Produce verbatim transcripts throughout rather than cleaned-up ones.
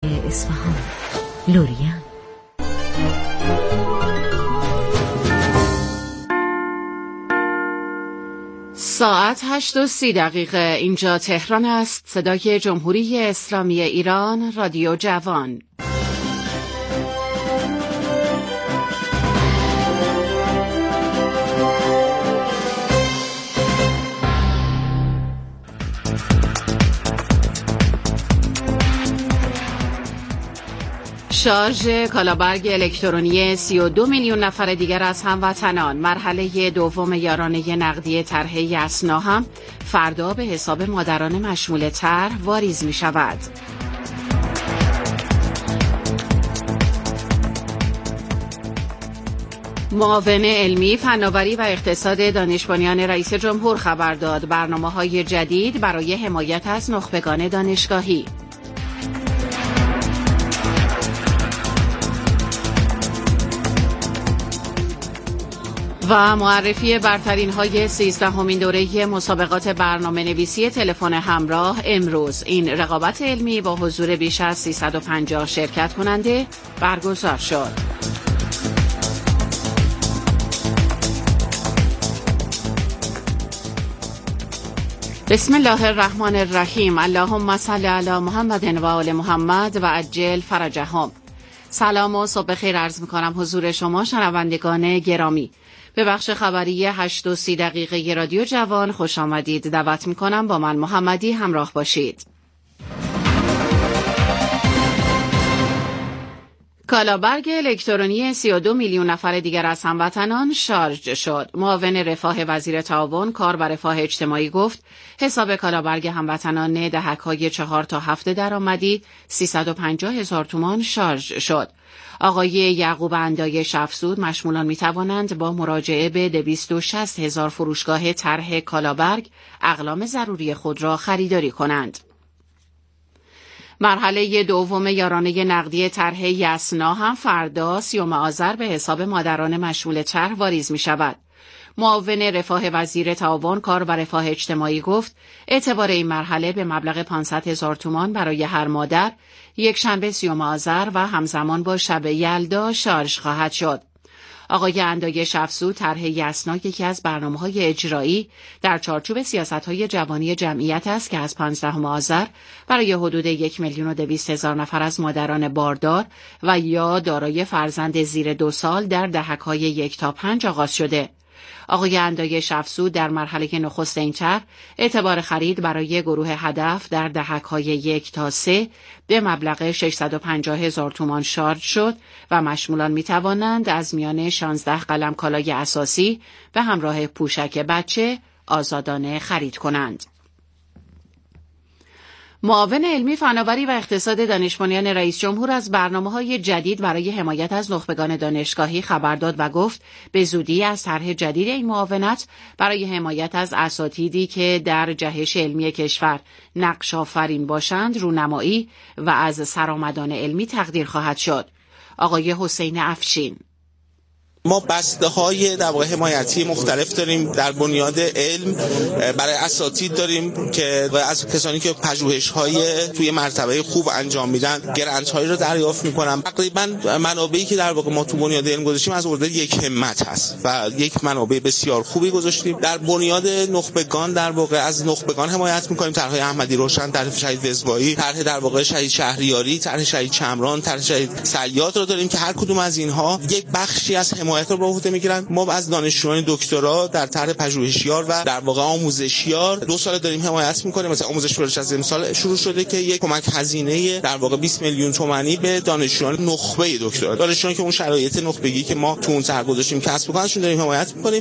اصفهان. لوریان. ساعت هشت و سی دقیقه اینجا تهران است. صدای جمهوری اسلامی ایران، رادیو جوان. شارژ کالابرگ الکترونی سی و دو میلیون نفر دیگر از هموطنان. مرحله دوم یارانه نقدی طرح یسنا هم فردا به حساب مادران مشمول طرح واریز می شود. معاون علمی، فناوری و اقتصاد دانشبانیان رئیس جمهور خبر داد برنامه‌های جدید برای حمایت از نخبگان دانشگاهی. و معرفی برترین های سیزدهمین دوره مسابقات برنامه نویسی تلفن همراه امروز. این رقابت علمی با حضور بیش از سیصد و پنجاه شرکت کننده برگزار شد. بسم الله الرحمن الرحیم. اللهم صل علی محمد و آل محمد و عجل فرجهم. سلام و صبح خیر عرض می‌کنم حضور شما شنوندگان گرامی. به بخش خبری هشت و سی دقیقه رادیو جوان خوش آمدید. دعوت می‌کنم با من محمدی همراه باشید. کالابرگ الکترونی سی و دو میلیون نفر دیگر از هموطنان شارژ شد. معاون رفاه وزیر تعاون کار و رفاه اجتماعی گفت حساب کالابرگ هموطنان دهک‌های چهار تا هفت درآمدی سیصد و پنجاه هزار تومان شارژ شد. آقای یعقوب اندایش افزود مشمولان می توانند با مراجعه به دویست و شصت هزار فروشگاه طرح کالابرگ اقلام ضروری خود را خریداری کنند. مرحله دوم یارانه نقدی طرح یسنا هم فردا سیوم آذر به حساب مادران مشمول طرح واریز می شود. معاون رفاه وزیر تعاون کار و رفاه اجتماعی گفت اعتبار این مرحله به مبلغ پانصد هزار تومان برای هر مادر یک شنبه سیوم آذر و همزمان با شب یلدا شارژ خواهد شد. آقای اندایش افزود طرح یسنا یکی از برنامه‌های اجرایی در چارچوب سیاست‌های جوانی جمعیت است که از پانزدهم آذر برای حدود یک میلیون و دویست هزار نفر از مادران باردار و یا دارای فرزند زیر دو سال در دهک‌های یک تا پنج آغاز شده. آقای اندایش افزود در مرحله نخست این طرح اعتبار خرید برای گروه هدف در دهک‌های یک تا سه به مبلغ ششصد و پنجاه هزار تومان شارژ شد و مشمولان می توانند از میان شانزده قلم کالای اساسی به همراه پوشک بچه آزادانه خرید کنند. معاون علمی، فناوری و اقتصاد دانشبانیان رئیس جمهور از برنامه‌های جدید برای حمایت از نخبگان دانشگاهی خبر داد و گفت به زودی از طرح جدید این معاونت برای حمایت از اساتیدی که در جهش علمی کشور نقش آفرین باشند رونمایی و از سرآمدان علمی تقدیر خواهد شد. آقای حسین افشین: ما بسته های در واقع حمایتی مختلف داریم در بنیاد علم برای اساتید داریم که از کسانی که پژوهش‌های توی مرتبه خوب انجام میدن گرانت هایی رو دریافت میکنن. تقریبا منابعی که در واقع ما تو بنیاد علم گذاشتیم از ارده یک همت هست و یک منابع بسیار خوبی گذاشتیم. در بنیاد نخبگان در واقع از نخبگان حمایت میکنیم. طرح احمدی روشن، طرح شهید وزوایی، طرح در واقع شهید شهریاری، طرح شهید چمران، طرح شهید صیاد رو داریم که هر کدوم از اینها یک بخشی از حمایت رو به عهده میگیرن. ما از دانشجویان دکترا در طرح پژوهشیار و در واقع آموزشیار دو سال داریم حمایت میکنیم. مثلا آموزش ورش از امسال شروع شده که یک کمک هزینه در واقع بیست میلیون تومانی به دانشجویان نخبه دکترا، دانشجویان که اون شرایط نخبگی که ما تو اون طرح گذاشتیم کسب بکننشون داریم حمایت میکنیم.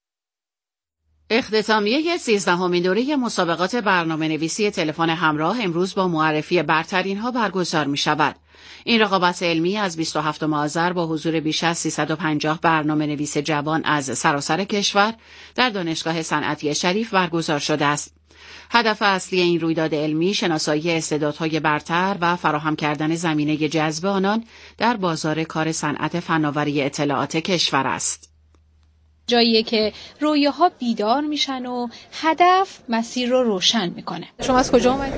اختتامیه سیزدهمین دوره مسابقات برنامه نویسی تلفن همراه امروز با معرفی برترین ها برگزار می شود. این رقابت علمی از بیست و هفتم آذر با حضور بیش از سیصد و پنجاه برنامه نویس جوان از سراسر کشور در دانشگاه صنعتی شریف برگزار شده است. هدف اصلی این رویداد علمی شناسایی استعدادهای برتر و فراهم کردن زمینه جذب آنان در بازار کار صنعت فناوری اطلاعات کشور است. جاییه که رویاها بیدار میشن و هدف مسیر رو روشن میکنه. شما از کجا اومدید؟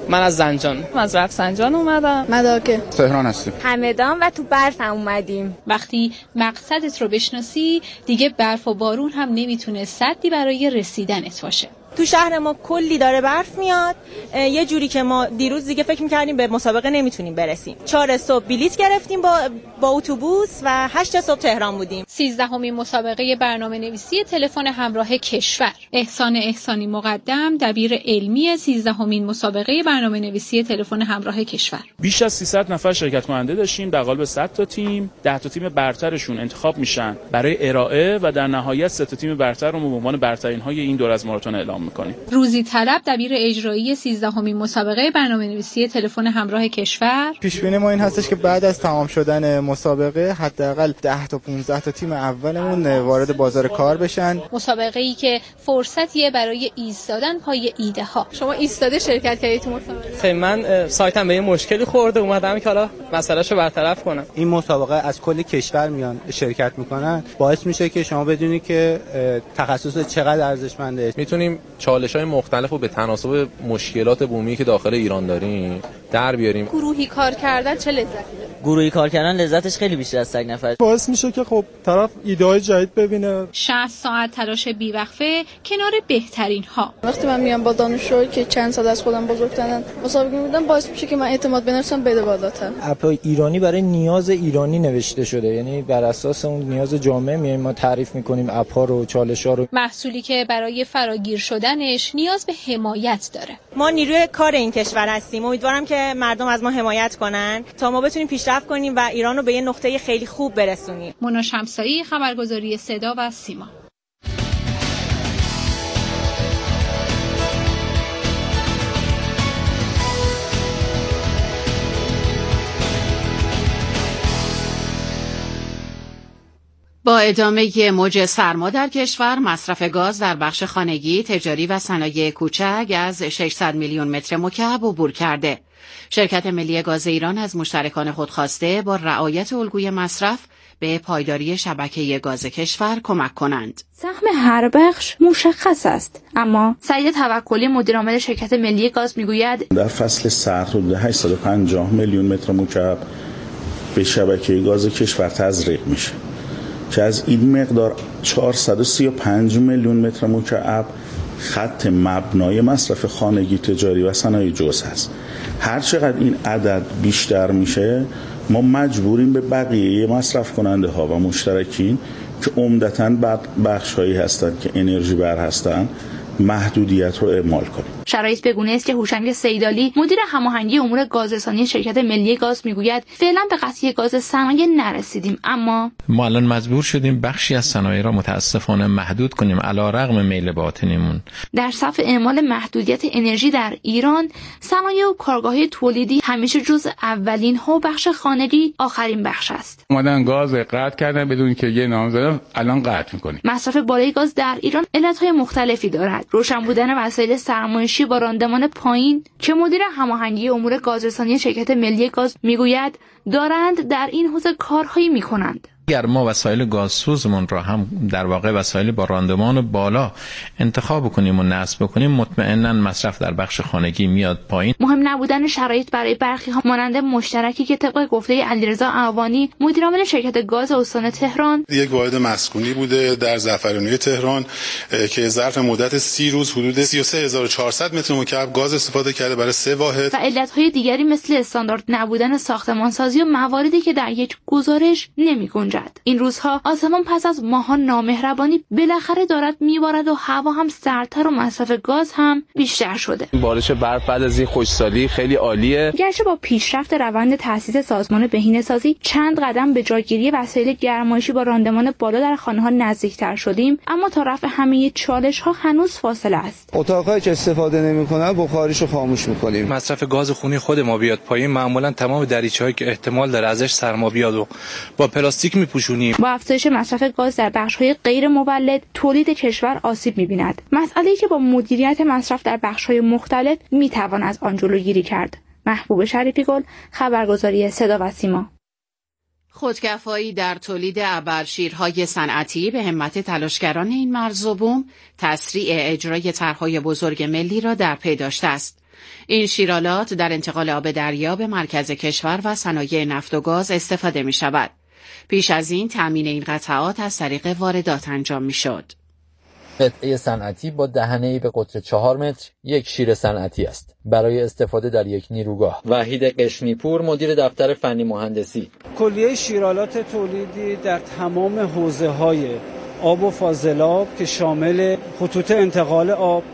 من از زنجان. من از رفسنجان اومدم. مداکه. تهران هستیم. همدان و تو برف هم اومدیم. وقتی مقصدت رو بشناسی دیگه برف و بارون هم نمیتونه سدی برای رسیدنت باشه. تو شهر ما کلی داره برف میاد، یه جوری که ما دیروز دیگه فکر می‌کردیم به مسابقه نمیتونیم برسیم. چهار صبح بلیط گرفتیم با با اتوبوس و هشت صبح تهران بودیم. سیزدهمین مسابقه برنامه‌نویسی تلفن همراه کشور. احسان احسانی مقدم دبیر علمی سیزدهمین مسابقه برنامه‌نویسی تلفن همراه کشور. بیش از سیصد نفر شرکت کننده داشتیم در قالب صد تا تیم. ده تا تیم برترشون انتخاب میشن برای ارائه و در نهایت سه تا تیم برتر رو به عنوان برترین‌های این دور از ماراتن اعلام می‌کنیم. روزی طلب دبیر اجرایی سیزدهمین مسابقه برنامه‌نویسی تلفن همراه کشور. پیش بینی ما این هستش که بعد از تمام شدن مسابقه حداقل ده تا پانزده تا تیم اولمون وارد بازار کار بشن. مسابقه‌ای که فرصتیه برای ایستادن پای ایده ها. شما ایستاده شرکت کردید تو مسابقه؟ من سایتم به یه مشکلی خورده اومدم که حالا مسئله‌شو برطرف کنم. این مسابقه از کل کشور میان شرکت میکنن، باعث میشه که شما بدونید که تخصص چقدر ارزشمنده. میتونیم چالش‌های مختلف رو به تناسب مشکلات بومی که داخل ایران داریم در بیاریم. گروهی کار کردن چه لذتی داره؟ گروهی کار کردن لذتش خیلی بیشتر از تک نفر. باعث میشه که خب طرف ایده‌های جدید ببینه. شصت ساعت تلاش بی‌وقفه کنار بهترین ها. وقتی من میام با دانشجوهایی که چند سال از خودم بزرگترن مسابقه میدم، باعث میشه که من اعتماد به نفسم بده بالاتر. اپ ایرانی برای نیاز ایرانی نوشته شده، یعنی بر اساس اون نیاز جامعه میایم ما تعریف میکنیم اپ ها رو، چالش ها رو. محصولی که برای فراگیر شدنش نیاز به حمایت داره. ما نیروی کار این کشور هستیم. امیدوارم که مردم از ما حمایت کنن تا ما بتونیم پیشرفت کنیم و ایران رو به یه نقطه خیلی خوب برسونیم. مونا شمسایی، خبرگزاری صدا و سیما. با ادامه موج سرما در کشور، مصرف گاز در بخش خانگی، تجاری و صنایع کوچک از ششصد میلیون متر مکعب عبور کرده. شرکت ملی گاز ایران از مشترکان خود خواسته با رعایت الگوی مصرف به پایداری شبکه گاز کشور کمک کنند. سهم هر بخش مشخص است، اما سعید توکلی مدیر عامل شرکت ملی گاز میگوید در فصل سرد حدود هشتصد و پنجاه میلیون متر مکعب به شبکه گاز کشور تزریق میشه که از این مقدار چهارصد و سی و پنج میلیون متر مکعب خط مبنای مصرف خانگی، تجاری و صنایع جزء است. هر چقدر این عدد بیشتر میشه ما مجبوریم به بقیه مصرف کننده ها و مشترکین که عمدتاً بخش هایی هستند که انرژی بر هستند محدودیت رو اعمال کنیم. شرایط بگونه است که هوشنگ سیدالی مدیر هماهنگی امور گازرسانی شرکت ملی گاز میگوید فعلا به قضیه گاز صنایع نرسیدیم، اما ما الان مجبور شدیم بخشی از صنایع را متاسفانه محدود کنیم علیرغم میل باطنیمون. در صف اعمال محدودیت انرژی در ایران، صنایع و کارگاه‌های تولیدی همیشه جزء اولین ها و بخش خانگی آخرین بخش است. اومدن گاز قطع کردن بدون که یه نامزد الان قطع می‌کنیم. مصرف بالای گاز در ایران علت‌های مختلفی دارد. روشن بودن وسایل سرمایه‌شی با راندمان پایین که مدیر هماهنگی امور گازرسانی شرکت ملی گاز میگوید دارند در این حوزه کارهایی میکنند. اگر ما وسایل گازسوزمون را هم در واقع وسایل با راندمان بالا انتخاب کنیم و نصب کنیم، مطمئنا مصرف در بخش خانگی میاد پایین. مهم نبودن شرایط برای برخی ها مانند مشترکی که طبق گفته علیرضا اعوانی مدیر عامل شرکت گاز استان تهران، یک واحد مسکونی بوده در زعفرانی تهران که ظرف مدت سی روز حدود سی و سه هزار و چهارصد متر مکعب گاز استفاده کرده برای سه واحد. و علت‌های دیگری مثل استاندارد نبودن ساختمانسازی و مواردی که در یک گزارش نمی‌گنجد. این روزها آسمان پس از ماهان نامهربانی بالاخره دارد میبارد و هوا هم سردتر و مصرف گاز هم بیشتر شده. بارش برف بعد از این خشکسالی خیلی عالیه. گرچه با پیشرفت روند تأسیس سازمان بهینه‌سازی چند قدم به جاگیری وسایل گرمایشی با راندمان بالا در خانه‌ها نزدیکتر شدیم، اما تا رفع همه چالش‌ها هنوز فاصله است. اتاقایی که استفاده نمی‌کنن بخاریشو خاموش می‌کنیم. مصرف گاز خونی خود ما بیاد پایین، معمولاً تمام دریچه‌هایی که احتمال داره ازش سرما بیاد و با پلاستیک می‌پوشونیم. با افزایش مصرف گاز در بخش‌های غیر مولد، تولید کشور آسیب می‌بیند. مسئله‌ای که با مدیریت مصرف در بخش‌های مختلف می‌توان از آن جلوگیری کرد. محبوب شریفی گل، خبرگزاری صدا و سیما. خودکفایی در تولید ابرشیرهای صنعتی به همت تلاشگران این مرز و بوم تسریع اجرای طرح‌های بزرگ ملی را در پی داشته است. این شیرالات در انتقال آب دریا به مرکز کشور و صنایع نفت و گاز استفاده می شود. پیش از این تأمین این قطعات از طریق واردات انجام می شد. قطعه صنعتی با دهنه‌ای به قطر چهار متر یک شیر صنعتی است برای استفاده در یک نیروگاه. وحید قشمیپور مدیر دفتر فنی مهندسی: کلیه شیرالات تولیدی در تمام حوزه‌های آب و فاضلاب که شامل خطوط انتقال آب،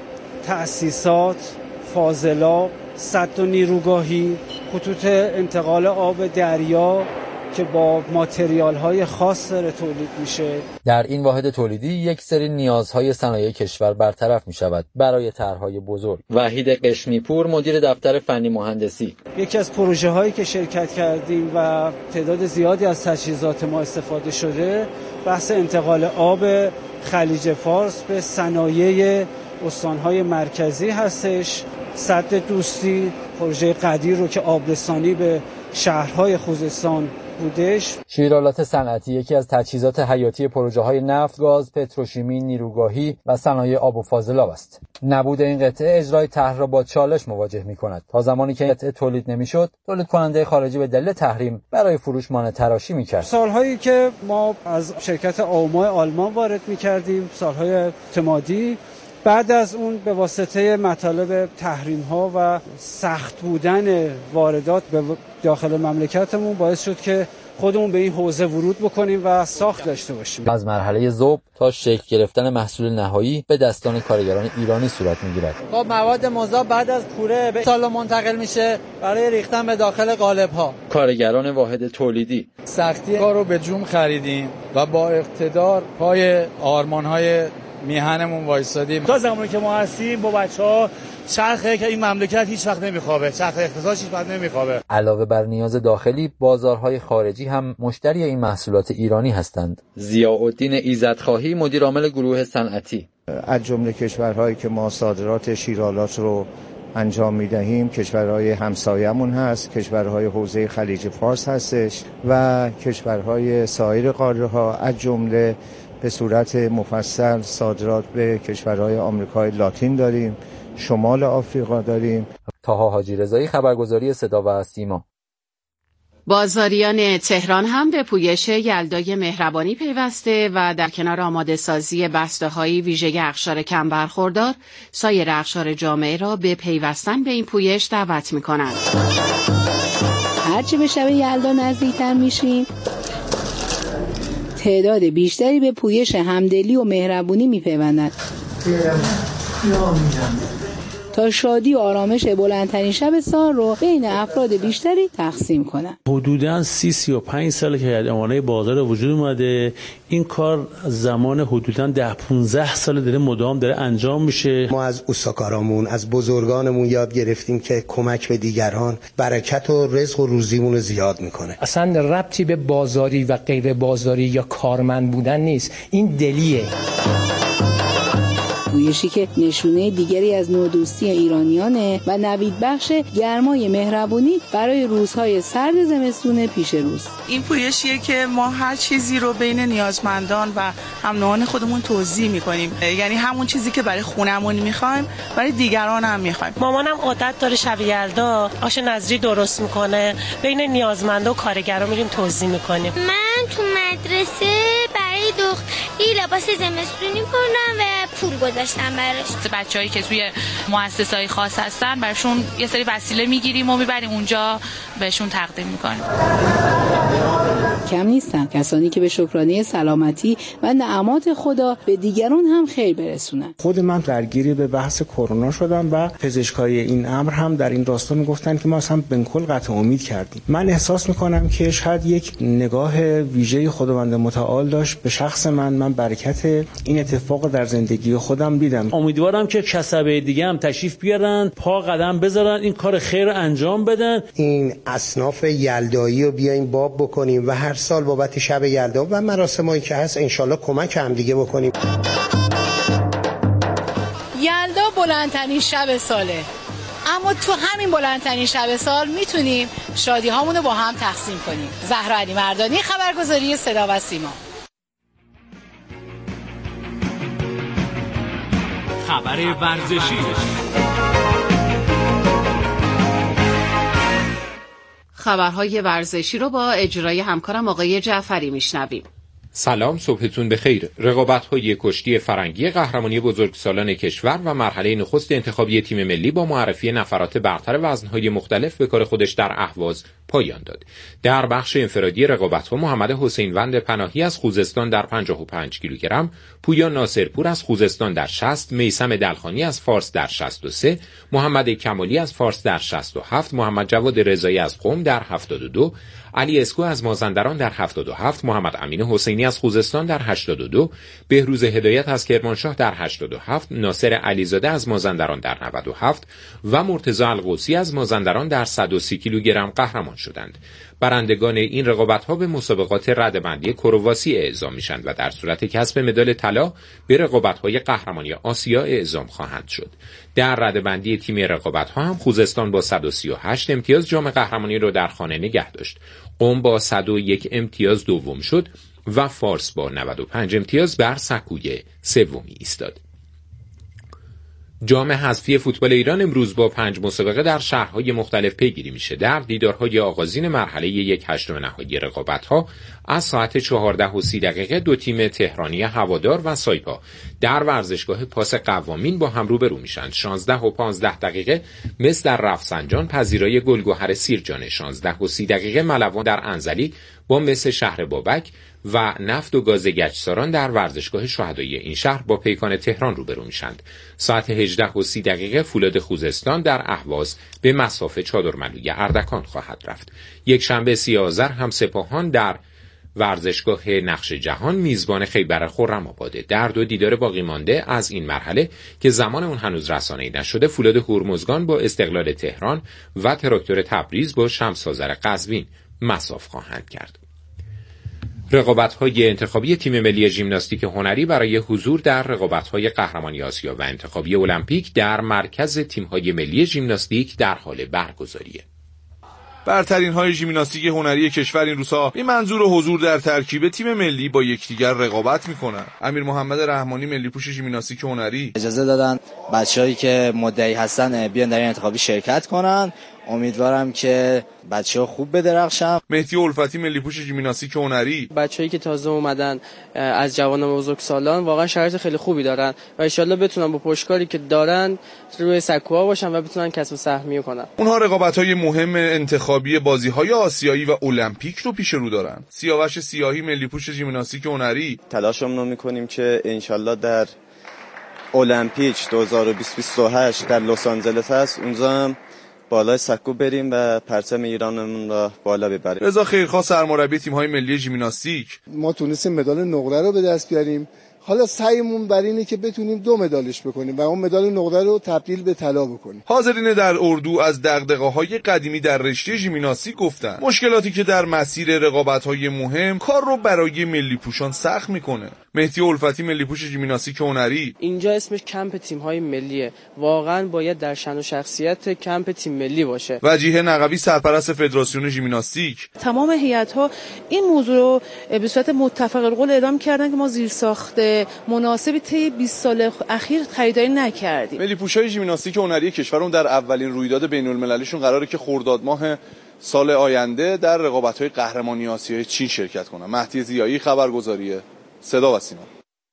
تأسیسات، فاضلاب، سد و نیروگاهی، خطوط انتقال آب دریا که با ماتریال‌های خاص داره تولید میشه. در این واحد تولیدی یک سری نیازهای صنایع کشور برطرف میشود برای طرح‌های بزرگ. وحید قشمیپور مدیر دفتر فنی مهندسی: یکی از پروژه‌هایی که شرکت کردیم و تعداد زیادی از تجهیزات ما استفاده شده بحث انتقال آب خلیج فارس به صنایع استان‌های مرکزی هستش. سد دوستی پروژه قدیر رو که آبرسانی به شهرهای خوزستان بودش. شیرالات صنعتی یکی از تجهیزات حیاتی پروژه‌های نفت، گاز، پتروشیمی، نیروگاهی و صنایع آب و فاضلاب است. نبود این قطعه اجرای طرح را با چالش مواجه می‌کند. تا زمانی که قطعه تولید نمی‌شد، تولید کننده خارجی به دلیل تحریم برای فروش مانع تراشی می‌کرد. سال‌هایی که ما از شرکت آوما آلمان وارد می‌کردیم، سال‌های اعتمادی، بعد از اون به واسطه مطالب تحریم‌ها و سخت بودن واردات به داخل مملکتمون باعث شد که خودمون به این حوزه ورود بکنیم و ساخت داشته باشیم. از مرحله ذوب تا شکل گرفتن محصول نهایی به دستان کارگران ایرانی صورت می‌گیرد. خب مواد مذاب بعد از کوره به سالن منتقل میشه برای ریختن به داخل قالب‌ها. کارگران واحد تولیدی: سختی کار رو به جون خریدیم و با اقتدار پای آرمان‌های میهنمون وایسادیم. تا زمانی که ما هستیم با بچه‌ها چرخه که این مملکت هیچ وقت نمیخوابه، چرخ اقتصادش هیچ وقت نمیخوابه. علاوه بر نیاز داخلی، بازارهای خارجی هم مشتری این محصولات ایرانی هستند. ضیاءالدین ایزدخواهی مدیر عامل گروه صنعتی: از جمله کشورهایی که ما صادرات شیرالات رو انجام میدهیم کشورهای همسایمون هست، کشورهای حوزه خلیج فارس هستش و کشورهای سایر قاره ها، از جمله به صورت مفصل صادرات به کشورهای آمریکای لاتین داریم، شمال آفریقا داریم. طاها حاجی رضایی، خبرگزاری صدا و سیما. بازاریان تهران هم به پویش یلدای مهربانی پیوسته و در کنار آماده سازی بسته‌های ویژه اقشار کم برخوردار، سایر اقشار جامعه را به پیوستن به این پویش دعوت می‌کنند. هرچه به شب یلدا نزدیکتر میشیم، تعداد بیشتری به پویش همدلی و مهربونی میپیوندند تا شادی و آرامش بلندترین شب سال رو بین افراد بیشتری تقسیم کنند. حدوداً سی سی و پنج ساله که امانه بازار وجود اومده. این کار زمان حدوداً ده پانزده سال داره مدام داره انجام میشه. ما از اوستاکارامون، از بزرگانمون یاد گرفتیم که کمک به دیگران برکت و رزق و روزیمون رو زیاد میکنه. اصلا ربطی به بازاری و غیر بازاری یا کارمند بودن نیست، این دلیه. پویشی که نشونه دیگری از نودوستی ایرانیانه و نوید بخش گرمای مهربونی برای روزهای سرد زمستون پیش روز. این پویشیه که ما هر چیزی رو بین نیازمندان و هم نوعان خودمون توزیع میکنیم، یعنی همون چیزی که برای خونمون میخوایم برای دیگران هم میخوایم. مامانم عادت داره شب یلدا آش نظری درست میکنه، بین نیازمندا و کارگرا میریم توزیع میکنیم. من تو مدرسه برای دختری لباس زمستونی کردم و پول گذاشتم براش. بچه‌هایی که توی مؤسسه‌های خاص هستن براشون یه سری وسیله میگیریم و میبریم اونجا بهشون تقدیم میکنیم. کم نیستن کسانی که به شکرانه سلامتی و نعمات خدا به دیگران هم خیر برسونن. خود من درگیری به بحث کرونا شدم و پزشکای این امر هم در این راستا میگفتن که ما اصلا بنکل قطع امید کردیم. من احساس میکنم که شاید یک نگاه ویژه خداوند متعال داشت به شخص من. من برکت این اتفاق در زندگی خودم دیدم. امیدوارم که کسبه دیگه هم تشریف بیارن، پا قدم بذارن، این کار خیر رو انجام بدن. این اصناف یلدایی رو بیایم باب بکنیم و هر سال بابت شب یلدا و مراسمایی که هست انشالله کمک هم دیگه بکنیم. یلدا بلندترین شب ساله، اما تو همین بلندترین شب سال میتونیم شادی هامون رو با هم تقسیم کنیم. زهرا علی مردانی، خبرگزاری صدا و سیما. خبر ورزشی. خبرهای ورزشی رو با اجرای همکارم آقای جعفری میشنویم. سلام، صبحتون بخیر. رقابت‌های کشتی فرنگی قهرمانی بزرگسالان کشور و مرحله نخست انتخابی تیم ملی با معرفی نفرات برتر وزن‌های مختلف به کار خودش در اهواز پایان داد. در بخش انفرادی رقابت‌ها محمد حسینوند پناهی از خوزستان در پنجاه و پنج کیلوگرم، پویا ناصرپور از خوزستان در شصت، میثم دلخانی از فارس در شصت و سه، محمد کمالی از فارس در شصت و هفت، محمد جواد رضایی از قم در هفتاد و دو، علی اسکو از مازندران در هفتاد و هفت، محمد امین حسینی از خوزستان در هشتاد و دو، بهروز هدایت از کرمانشاه در هشتاد و هفت، ناصر علیزاده از مازندران در نود و هفت و مرتضی القوسی از مازندران در صد و سی کیلوگرم قهرمان شدند. برندگان این رقابت‌ها به مسابقات رده‌بندی کرواسی اعزام میشند و در صورت کسب مدال طلا به رقابت‌های قهرمانی آسیا اعزام خواهند شد. در رده‌بندی تیم رقابت‌ها هم خوزستان با صد و سی و هشت امتیاز جام قهرمانی را در خانه نگه داشت. قم با صد و یک امتیاز دوم شد و فارس با نود و پنج امتیاز بر سکوی سومی ایستاد. جام حذفی فوتبال ایران امروز با پنج مسابقه در شهرهای مختلف پیگیری میشه. در دیدارهای آغازین مرحله یک هشتم نهایی رقابت‌ها از ساعت چهارده و سی دقیقه دو تیم تهرانی هوادار و سایپا در ورزشگاه پاس قوامین با هم روبرو میشن. شانزده و پانزده دقیقه مس در رفسنجان پذیرای گلگهر سیرجان، شانزده و سی دقیقه ملوان در انزلی با مس شهر بابک و نفت و گاز گچساران در ورزشگاه شهدای این شهر با پیکان تهران روبرو میشند. ساعت هجده و سی دقیقه فولاد خوزستان در اهواز به مصاف چادرملوی اردکان خواهد رفت. یک شنبه سی آذر هم سپاهان در ورزشگاه نقش جهان میزبان خیبر خرم‌آباد. در دو دیدار باقی مانده از این مرحله که زمان اون هنوز رسانه‌ای نشده، فولاد هرمزگان با استقلال تهران و تراکتور تبریز با شمس آذر قزوین مصاف خواهند کرد. رقابت‌های انتخابی تیم ملی ژیمناستیک هنری برای حضور در رقابت‌های قهرمانی آسیا و انتخابی المپیک در مرکز تیم‌های ملی ژیمناستیک در حال برگزاریه. برترین های ژیمناستیک هنری کشور این روزها به منظور حضور در ترکیب تیم ملی با یکدیگر رقابت میکنن. امیر محمد رحمانی ملی پوش ژیمناستیک هنری اجازه دادن بچه‌هایی که مدعی هستن بیان در این انتخابی شرکت کنن. امیدوارم که بچه‌ها خوب بدرخشن. مهدی الفتی ملی پوش ژیمناستیک هنری بچه‌ای که تازه اومدن از جوانان بزرگسالان واقعا شرایط خیلی خوبی دارن و ان شاءالله بتونن با پشتکاری که دارن روی سکوها باشن و بتونن کسب سهمیه کنن. اونها رقابت‌های مهم انتخابی بازی‌های آسیایی و المپیک رو پیش رو دارن. سیاوش سیاهی ملی پوش ژیمناستیک هنری تلاشمون رو می‌کنیم که ان شاءالله در المپیک دو هزار و بیست و هشت در لس آنجلس هست اونجا هم بالای سکو بریم و پرچم ایرانمون را بالا ببریم. رضا خیرخواه سرمربی تیم‌های ملی ژیمناستیک: ما تونستیم مدال نقره رو به دست بیاریم. حالا سعیمون بر اینه که بتونیم دو مدالش بکنیم و اون مدال نقره رو تبدیل به طلا بکنیم. حاضرین در اردو از دغدغه‌های قدیمی در رشته ژیمناستیک گفتن. مشکلاتی که در مسیر رقابت‌های مهم کار رو برای ملی پوشان سخت میکنه. مهدی الفتی ملی پوش ژیمناستیک هنری: اینجا اسمش کمپ تیم‌های ملیه. واقعا باید در شأن و شخصیت کمپ تیم ملی باشه. وجیه نقوی سرپرست فدراسیون ژیمناستیک: تمام هیئت‌ها این موضوع رو به صورت متفق القول اعلام کردن که ما زیرساخت مناسبی طی بیست سال اخیر خریداری نکردیم. ملی پوشای ژیمناستیک هنری کشورمون در اولین رویداد بین‌المللیشون قراره که خرداد ماه سال آینده در رقابت‌های قهرمانی آسیای چین شرکت کنن. مهدی ضیایی، خبرگزاریه صدا و سیما.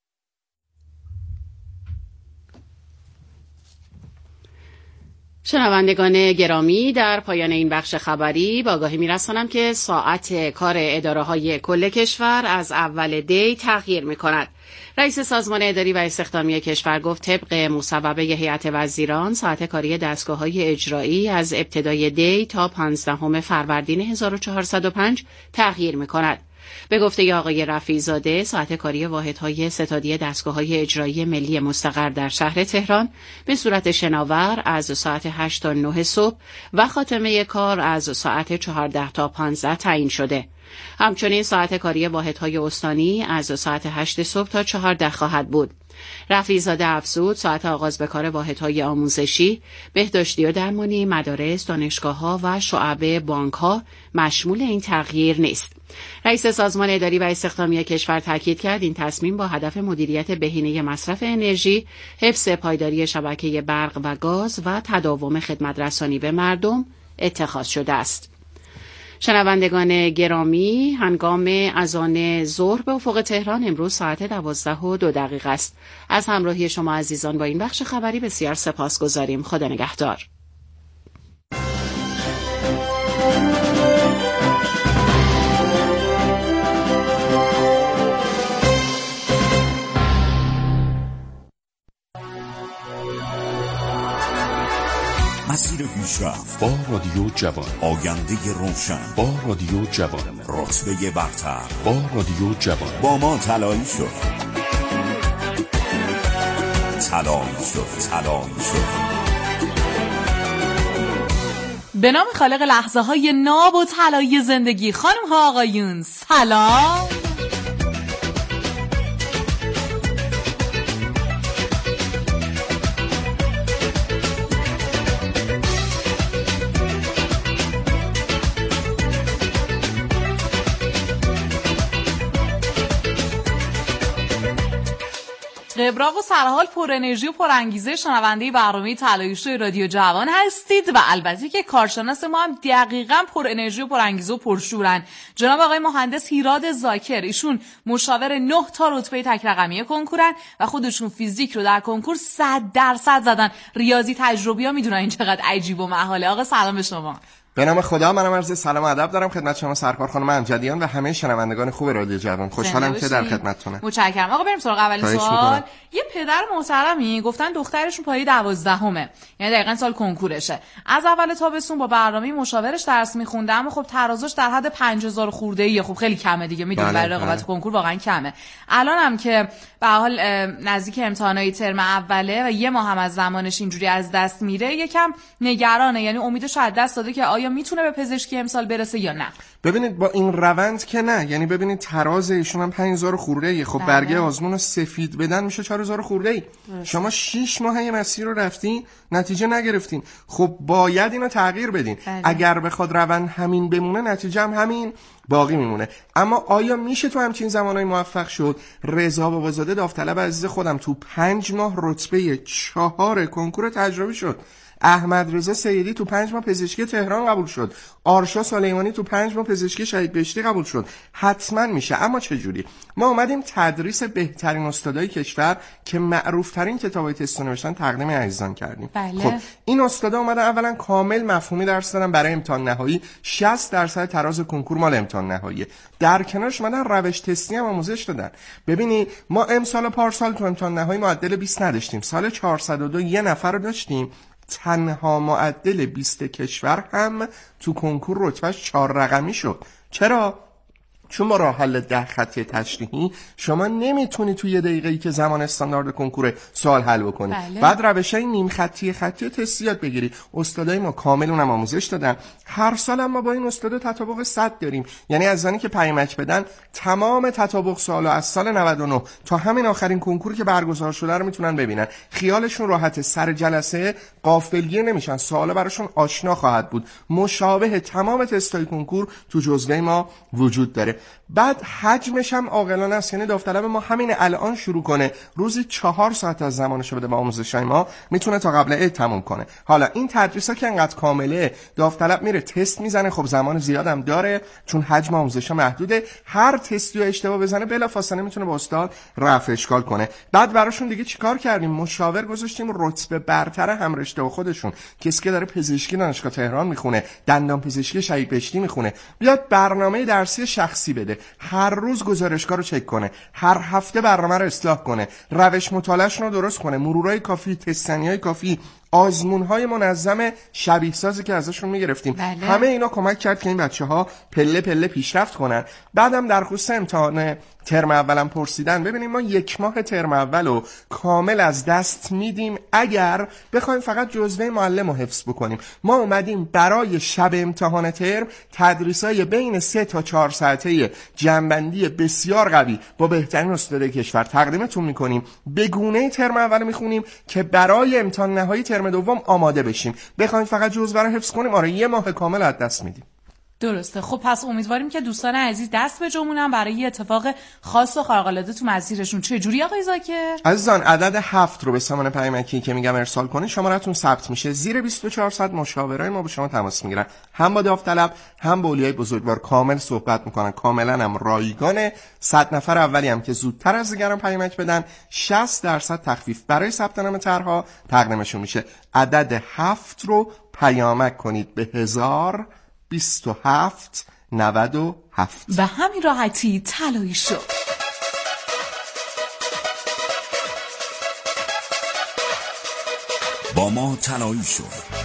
شنوندگان گرامی، در پایان این بخش خبری با آگاهی می‌رسانم که ساعت کار اداره‌های کل کشور از اول دی تغییر می‌کند. رئیس سازمان اداری و استخدامی کشور گفت طبق مصوبه هیئت وزیران ساعت کاری دستگاه‌های اجرایی از ابتدای دی تا پانزدهم فروردین هزار و چهارصد و پنج تغییر می‌کند. به گفته آقای رفیعی زاده، ساعت کاری واحدهای ستادی دستگاه‌های اجرایی ملی مستقر در شهر تهران به صورت شناور از ساعت هشت تا نه صبح و خاتمه کار از ساعت چهارده تا پانزده تعیین شده. همچنین ساعت کاری واحدهای استانی از ساعت هشت صبح تا چهارده خواهد بود. رفیعی زاده افزود ساعت آغاز به کار واحدهای آموزشی، بهداشتی و درمانی، مدارس، دانشگاه‌ها و شعب بانک‌ها مشمول این تغییر نیست. رئیس سازمان اداری و استخدامی کشور تاکید کرد این تصمیم با هدف مدیریت بهینه مصرف انرژی، حفظ پایداری شبکه برق و گاز و تداوم خدمت‌رسانی به مردم اتخاذ شده است. شنوندگان گرامی، هنگام اذان ظهر به افق تهران امروز ساعت دوازده و دو دقیقه است. از همراهی شما عزیزان با این بخش خبری بسیار سپاسگزاریم. خدا نگهدار. مسیر پیشرفت با رادیو جوان، آینده روشن با رادیو جوان، رتبه برتر با رادیو جوان. با ما طلایی شد، طلایی شد، طلایی شد. به نام خالق لحظه های ناب و طلایی زندگی، خانم ها آقایون سلام. قبراق و سرحال پر انرژی و پر انگیزه شنونده برنامه طلایی شد رادیو جوان هستید و البته که کارشناس ما هم دقیقاً پر انرژی و پر انگیزه و پرشورن. جناب آقای مهندس هیراد زاکر، ایشون مشاور نه تا رتبه تک رقمی کنکورن و خودشون فیزیک رو در کنکور صد درصد زدن. ریاضی تجربی‌ها میدونن این چقدر عجیب و محاله. آقا سلام به شما. به نام خدا، منم عرض سلام و ادب دارم خدمت شما سرکار خانم امجدیان و همه شنوندگان خوب رادیو جوان. خوشحالم که در خدمتتونم. متشکرم. آقا بریم سراغ اولین سوال. یه پدر محترمی گفتن دخترشون پایه دوازدهمه، یعنی دقیقاً سال کنکورشه. از اول تابستون با برنامه مشاورش درس می‌خونده، اما خب ترازش در حد پنج هزار خورده‌ایه. خب خیلی کمه دیگه، میدونید برای رقابت کنکور واقعاً کمه. الان هم که به حال نزدیک امتحانات ترم اوله و یه ماه هم از زمانش اینجوری از دست میره، یکم نگرانه، یعنی امیدش از دست داده که آیا میتونه به پزشکی امسال برسه یا نه. ببینید با این روند که نه، یعنی ببینید تراز ایشون هم پنج هزار خورده، خب بله. برگه آزمون رو سفید بدن میشه چهار هزار خورده ای. شما شش ماه یه مسیر رو رفتین، نتیجه نگرفتین. خب باید اینو تغییر بدین. بله. اگر بخواد روند همین بمونه، نتیجه هم همین باقی میمونه. اما آیا میشه تو همچین زمانهای موفق شد؟ رضا بابازاده داوطلب عزیز خودم تو پنج ماه رتبه چهار کنکور تجربی شد. احمد رضا سیدی تو پنج ماه پزشکی تهران قبول شد. آرشا سلیمانی تو پنج ماه پزشکی شهید بهشتی قبول شد. حتما میشه. اما چجوری؟ ما اومدیم تدریس بهترین استادای کشور که معروف ترین کتابای تست نوشتن تقدیم عزیزان کردیم. بله. خب این استادا اومدن اولا کامل مفهومی درس دادن برای امتحان نهایی. شصت درصد تراز کنکور مال امتحان نهایی. در کنارش اومدن روش تستی هم آموزش دادن. ببینید ما امسال پارسال تو امتحان نهایی معدل بیست نداشتیم. سال چهارصد و دو یه نفر رو داشتیم. تنها معدل بیست کشور هم تو کنکور رتبهش چهار رقمی شد. چرا؟ چون با راه حل ده خطی تشریحی شما نمیتونی توی یه دقیقه‌ای که زمان استاندارد کنکور سوال حل بکنی. بله. بعد روشای نیم خطی خطی تست یاد بگیری. استادای ما کامل اونم آموزش دادن. هر سال هم ما با این استادا تطابق صد داریم، یعنی از زمانی که پیامک بدن تمام تطابق سوالا از سال نود و نه تا همین آخرین کنکوری که برگزار شده رو میتونن ببینن. خیالشون راحته، سر جلسه غافلگیر نمیشن، سوالا براشون آشنا خواهد بود. مشابه تمام تستای کنکور تو جزوه ما وجود داره. بعد حجمش هم عاقلانه است، یعنی داوطلب ما همین الان شروع کنه، روزی چهار ساعت از زمانش بده با آموزشای ما، میتونه تا قبل عید تموم کنه. حالا این تدریسا که انقدر کامله، داوطلب میره تست میزنه، خب زمان زیادم داره چون حجم آموزشا محدوده. هر تستی رو اشتباه بزنه بلافاصله میتونه با استاد رفع اشکال کنه. بعد براشون دیگه چیکار کردیم؟ مشاور گذاشتیم رتبه برتر هم رشته و خودشون، کسی که داره پزشکی دانشگاه تهران میخونه، دندان پزشکی شهید بهشتی میخونه، بیاد برنامه درسی شخصی بده، هر روز گزارشگاه رو چک کنه، هر هفته برنامه رو اصلاح کنه، روش مطالعه‌اش رو درست کنه، مرورای کافی، تستنیای کافی، آزمون‌های منظم شبیه سازی که ازشون میگرفتیم. بله. همه اینا کمک کرد که این بچه‌ها پله پله پیشرفت کنن. بعدم در خصوص امتحان ترم اولم پرسیدن. ببینیم ما یک ماه ترم اولو کامل از دست میدیم اگر بخوایم فقط جزوه معلم رو حفظ بکنیم. ما اومدیم برای شب امتحان ترم تدریسای بین سه تا چهار ساعته جنبندی بسیار قوی با بهترین استادای کشور تقدیمتون میکنیم. به گونه ترم اول میخونیم که برای امتحان نهایی ترم دوم آماده بشیم. بخوایم فقط جزوه رو حفظ کنیم، آره یه ماه کامل از دست میدیم. درسته. خب پس امیدواریم که دوستان عزیز دست به جمونن برای یه اتفاق خاص و خارق‌العاده تو مسیرشون. چه جوری آقای زاکر؟ عزیزان عدد هفت رو به سامان پیامکی که میگم ارسال کنید شماره‌تون ثبت میشه. زیر بیست و چهار ساعت مشاورای ما با شما تماس میگیرن، هم با داوطلب هم با اولیای بزرگوار کامل صحبت میکنن، کاملا هم رایگانه. صد نفر اولی هم که زودتر از دیگران پیامک بدن شصت درصد تخفیف برای ثبت نام طرح‌ها تقدیمشون میشه. عدد هفت رو پیامک کنید به هزار بیست و هفت نود و هفت. به همین راحتی طلایی شد. با ما طلایی شد.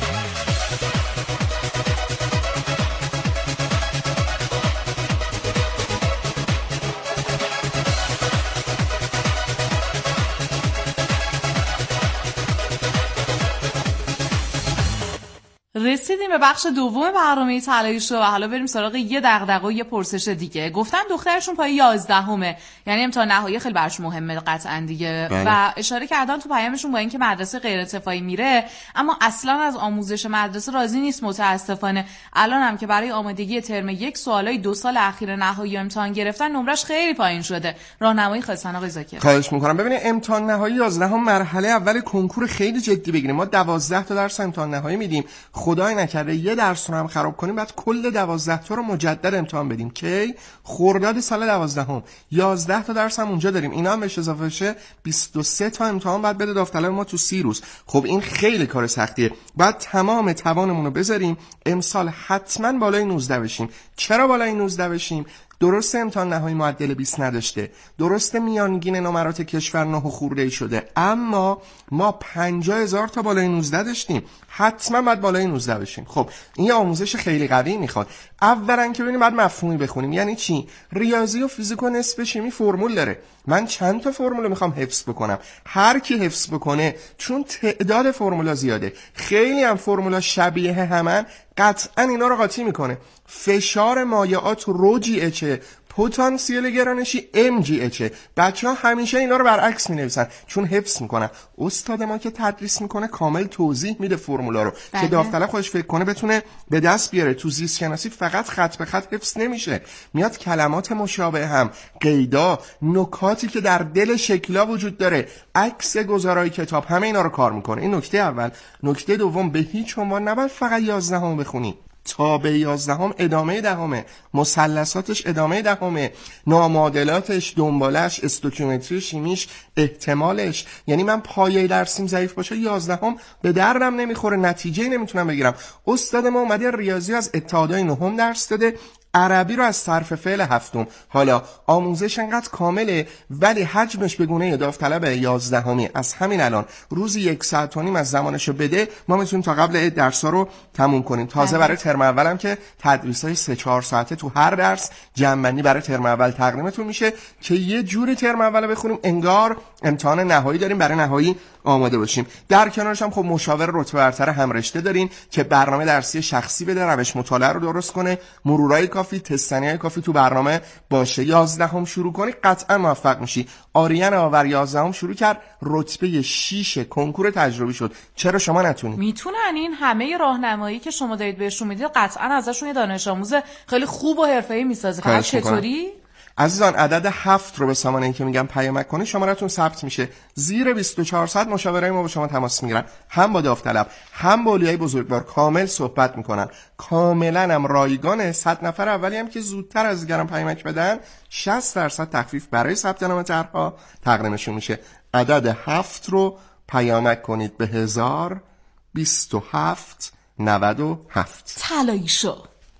رسیدیم به بخش دوم برنامه طلایی شو و حالا بریم سراغ یه دغدغه و یه پرسش دیگه. گفتن دخترشون پای یازدهمه، یعنی امتحان نهایی خیلی براش مهمه قطعا دیگه. بله. و اشاره کردن تو پیامشون با اینکه مدرسه غیر اتفاقی میره اما اصلا از آموزش مدرسه راضی نیست متاسفانه. الان هم که برای آمادگی ترم یک سوالای دو سال اخیر نهایی امتحان گرفتن نمرش خیلی پایین شده. راهنمایی خواستن آقای زاکر. خواهش می‌کنم. ببینید امتحان نهایی یازدهم مرحله اول کنکور خیلی جدی بگیریم. ما دوازده تا درس امتحان نهایی میدیم. خدای نکرده یه درس رو هم خراب کنیم بعد کل دوازده تا رو مجدد امتحان بدیم. کی؟ خرداد سال دوازدهم. یازده تا درس هم اونجا داریم. اینا هم بهش اضافه شه بیست و سه تا امتحان بعد بده داوطلب ما تو سی روز. خب این خیلی کار سختیه. بعد تمام توانمون رو بذاریم امسال حتما بالای نوزده بشیم. چرا بالای نوزده بشیم؟ درسته امتحان نهایی معدل بیست نداشته، درسته میانگین نمرات کشور نه خورده شده، اما ما پنجاه هزار تا بالای نوزده داشتیم. حتما باید بالای نوزده بشیم. خب این آموزش خیلی قوی میخواد. اولا که ببینیم بعد مفهومی بخونیم. یعنی چی؟ ریاضی و فیزیک و نصف شیمی فرمول داره. من چند تا فرمول میخوام حفظ بکنم. هر کی حفظ بکنه چون تعداد فرمولا زیاده، خیلی هم فرمولا شبیه همن، قطعا اینا رو قاطی میکنه. فشار مایعات رو جی اچه، پتانسیل گرانشی ام جی اچه. بچه‌ها همیشه اینا رو برعکس می‌نویسن چون حفظ میکنن. استاد ما که تدریس میکنه کامل توضیح میده فرمولا رو بله. که داوطلب خودش فکر کنه بتونه به دست بیاره. تو زیست شناسی فقط خط به خط حفظ نمیشه، میاد کلمات مشابه هم، قیدا، نکاتی که در دل شکلا وجود داره، عکس گزارای کتاب، همه اینا رو کار میکنه. این نکته اول. نکته دوم، به هیچ عنوان نباید فقط یازدهم بخونی. تا به یازدهم ادامه دهمه، مثلثاتش ادامه دهمه، نامعادلاتش، دنبالش، استوکیومتری شیمیش، احتمالش. یعنی من پایه درسیم ضعیف باشه یازدهم به دردم نمیخوره، نتیجه نمیتونم بگیرم. استاد ما اومده ریاضی از ابتدای نهم درس داده، عربی رو از صرف فعل هفتم. حالا آموزش انقدر کامله ولی حجمش به گونه داوطلب یازدهمی از همین الان روزی یک ساعت و نیم از زمانشو بده، ما میتونیم تا قبل درس‌ها رو تموم کنیم. تازه برای ترم اولم که تدریس‌های سه چهار ساعته تو هر درس جمع‌بندی برای ترم اول تقدیمتون میشه که یه جوری ترم اول بخونیم انگار امتحان نهایی داریم، برای نهایی آماده باشیم. در کنارش هم خب مشاور رتبه برتر هم رشته دارین که برنامه درسی شخصی بده، روش مطالعه رو درست کنه، مرورای کافی، تستنیای کافی تو برنامه باشه. یازدهم شروع کنی قطعا موفق میشی. آریان آور یازدهم شروع کرد، رتبه شش کنکور تجربی شد. چرا شما نتونید؟ میتونن. این همه راهنمایی که شما دارید بهشون میدید قطعا ازشون یه دانش آموز خیلی خوب و حرفه‌ای میسازه. فقط چطوری؟ عزیزان عدد هفت رو به سامان این که میگم پیامک کنی شماره‌تون ثبت میشه. زیر بیست و چهار ساعت مشاورای ما با شما تماس میگیرن، هم با داوطلب هم با اولیای بزرگوار کامل صحبت میکنن. کاملا هم رایگانه. صد نفر اولی هم که زودتر از دیگران پیامک بدن شصت درصد تخفیف برای ثبت نام طرح‌ها تقدیمشون میشه. عدد هفت رو پیامک کنید به هزار بیست و هفت نود و هفت. طلایی شو.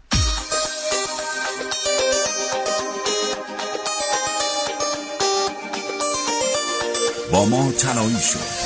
با ما طلایی شد.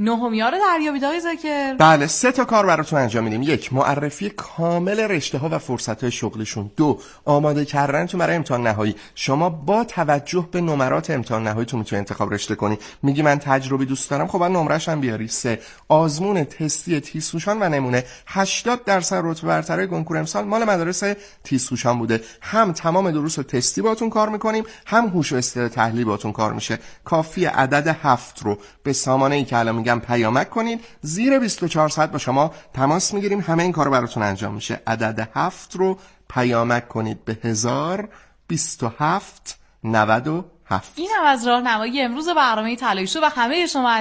نهمیار دریابید آقای ذاکر. بله، سه تا کار براتون انجام میدیم. یک، معرفی کامل رشته ها و فرصت های شغلشون. دو، آماده کردنتون برای امتحان نهایی. شما با توجه به نمرات امتحان نهاییتون میتونید انتخاب رشته کنی. میگی من تجربی دوست دارم، خب بعد نمره‌ش هم بیاری. سه، آزمون تستی تیزهوشان و نمونه. هشتاد درصد رتبه برتر کنکور امسال مال مدارس تیزهوشان بوده. هم تمام دروس تستی باتون کار میکنیم، هم هوش و استدلال تحلیلی باتون کار میشه. کافی عدد هفت رو به سامانه ای که الان میگم پیامک کنید. زیر بیست و چهار ساعت با شما تماس میگیریم، همه این کارو براتون انجام میشه. عدد هفت رو پیامک کنید به هزار بیست و هفت نود و هفت. این هم از راهنمایی امروز برنامه طلایی شو و همه شما